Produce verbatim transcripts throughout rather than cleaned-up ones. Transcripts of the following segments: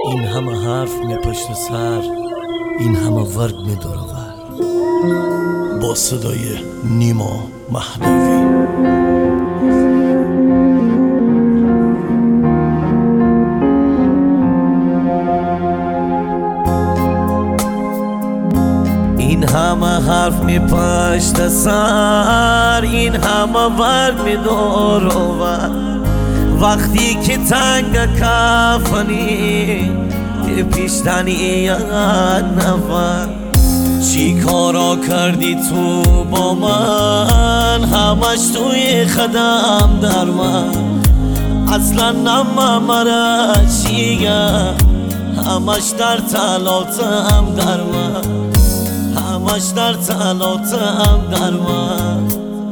این همه حرف می پشت سر، این همه ورد می دورور، با صدای نیما مهدوی. این همه حرف می پشت سر، این همه ورد می دورور، وقتی که تنگ کفنی پیشتنی یاد نفر. چی کارا کردی تو با من، همش توی خدم در من. اصلا نمه مرا چیگم، همش در تلاتم در من، همش در تلاتم در من.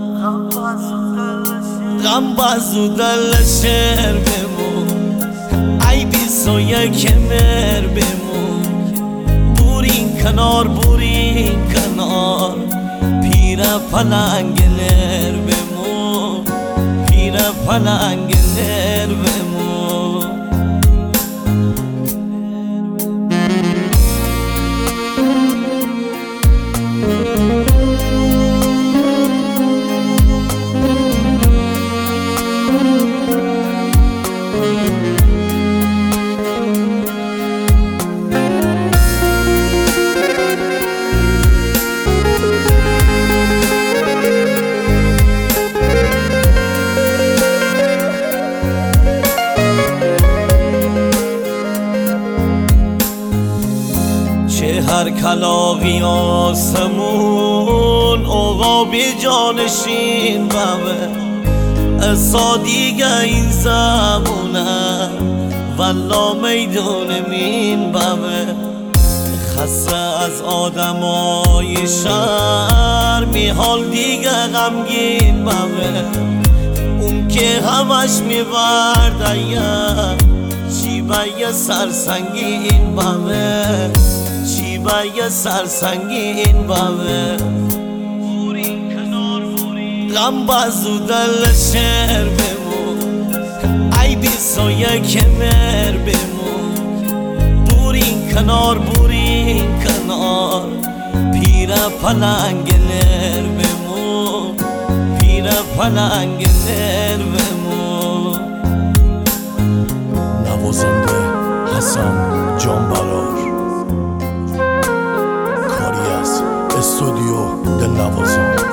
غم بازو دل شهر بمون، ای بیسو یک مر بمون. بورین کنار بورین کنار، پیر پلنگ نر بمون، پیر پلنگ نر بمون. هر کلاغی آسمون عقابی جانشین بمه. اصا دیگه این زمونه والا میدون مین بمه. خسته از آدمای شهر میحال دیگه غمگین بمه. اون که همش میبرده چی به یه سرسنگین بمه، چی با یه سرسنگین بمه. غم بازو دل شهر بمون، ای بیسو یک مر بمون. بورین کنار بورین کنار، پیر پلنگ نر بمون، پیر پلنگ نر بمون. نوازنده حسن جانبرار، کاری از استودیو دل نوازان.